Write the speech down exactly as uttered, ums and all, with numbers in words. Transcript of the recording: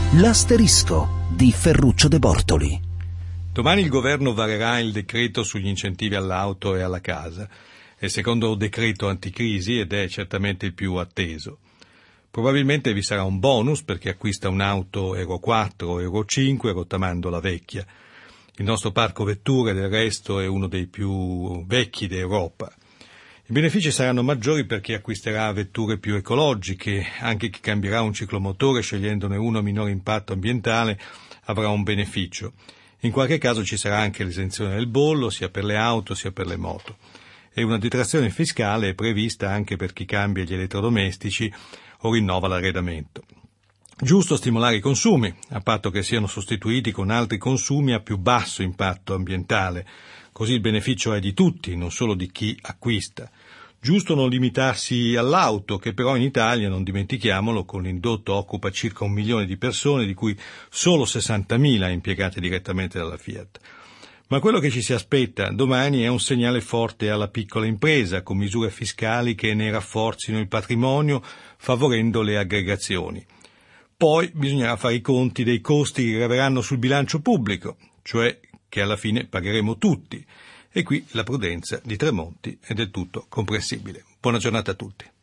L'asterisco di Ferruccio De Bortoli. Domani il governo varerà il decreto sugli incentivi all'auto e alla casa. È il secondo decreto anticrisi ed è certamente il più atteso. Probabilmente vi sarà un bonus per chi acquista un'auto Euro quattro o Euro cinque rottamando la vecchia. Il nostro parco vetture del resto è uno dei più vecchi d'Europa. I benefici saranno maggiori per chi acquisterà vetture più ecologiche, anche chi cambierà un ciclomotore scegliendone uno a minore impatto ambientale avrà un beneficio. In qualche caso ci sarà anche l'esenzione del bollo, sia per le auto sia per le moto. E una detrazione fiscale è prevista anche per chi cambia gli elettrodomestici o rinnova l'arredamento. Giusto stimolare i consumi, a patto che siano sostituiti con altri consumi a più basso impatto ambientale. Così il beneficio è di tutti, non solo di chi acquista. Giusto non limitarsi all'auto, che però in Italia, non dimentichiamolo, con l'indotto occupa circa un milione di persone, di cui solo sessantamila impiegate direttamente dalla Fiat. Ma quello che ci si aspetta domani è un segnale forte alla piccola impresa, con misure fiscali che ne rafforzino il patrimonio, favorendo le aggregazioni. Poi bisognerà fare i conti dei costi che graveranno sul bilancio pubblico, cioè che alla fine pagheremo tutti. E qui la prudenza di Tremonti è del tutto comprensibile. Buona giornata a tutti.